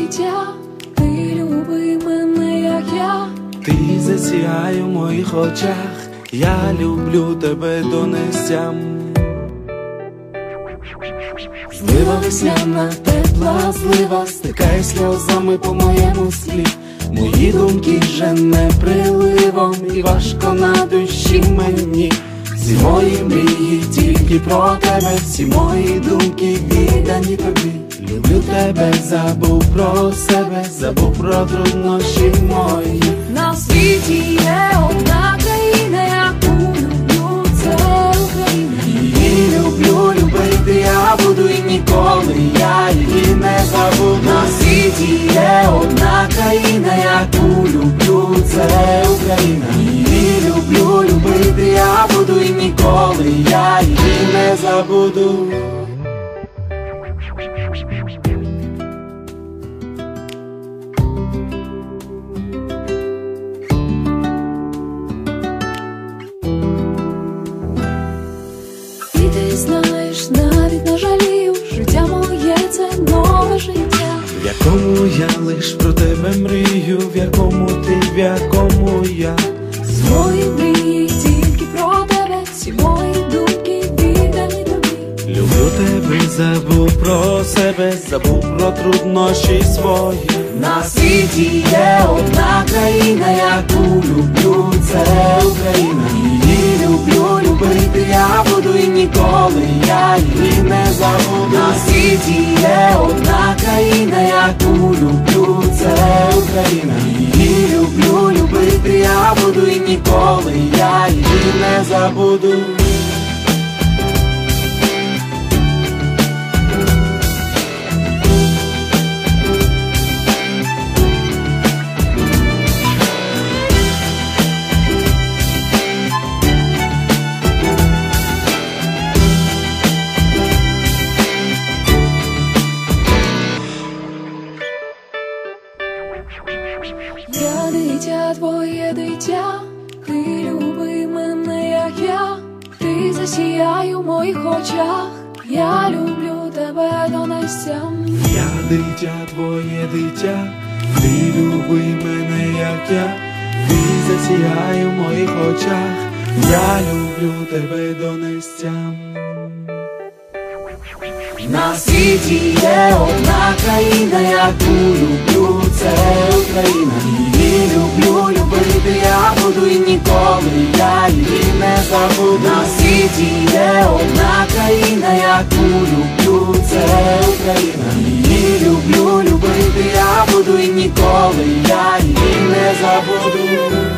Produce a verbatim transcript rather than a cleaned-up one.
дитя, ти люби мене, як я. Ти засіяй у моїх очах, я люблю тебе донестям. Злива весняна, тепла злива, стикає сльозами по моєму склі. Мої думки жене приливом, і важко на душі мені. Всі мої мрії тільки про тебе, всі мої думки віддані тобі. Люблю тебе, забув про себе, забув про труднощі мої. На світі є одна країна, яку люблю, це Україна. Її люблю, любити я буду і ніколи я її не забуду. На світі є одна країна, яку люблю, це Україна. Її люблю, любити я буду і ніколи я її не забуду. Ти знаєш, навіть не жалію, життя моє – це нове життя, в якому я лиш про тебе мрію, в якому ти, в якому я. з мої мрії тільки про тебе, всі мої думки віддані тобі. Люблю тебе, забув про себе, забув про труднощі свої. На світі є одна країна, яку люблю, це Україна. Її люблю, любити я буду і ніколи я її не забуду. На світі є одна країна, яку люблю, це Україна. Її люблю, любити я буду і ніколи я її не забуду. Я дитя, твоє дитя, ти люби мене, як я. Ти засіяй у моїх очах, я люблю тебе донестям. Я дитя, твоє дитя, ти люби мене, як я. Ти засіяй у моїх очах, я люблю тебе донестям. На світі є одна країна, яку люблю, це Україна. Її люблю, любити я буду і ніколи я її не забуду. На світі є одна країна, яку люблю, це Україна. Її люблю, любити я буду і ніколи я її не забуду.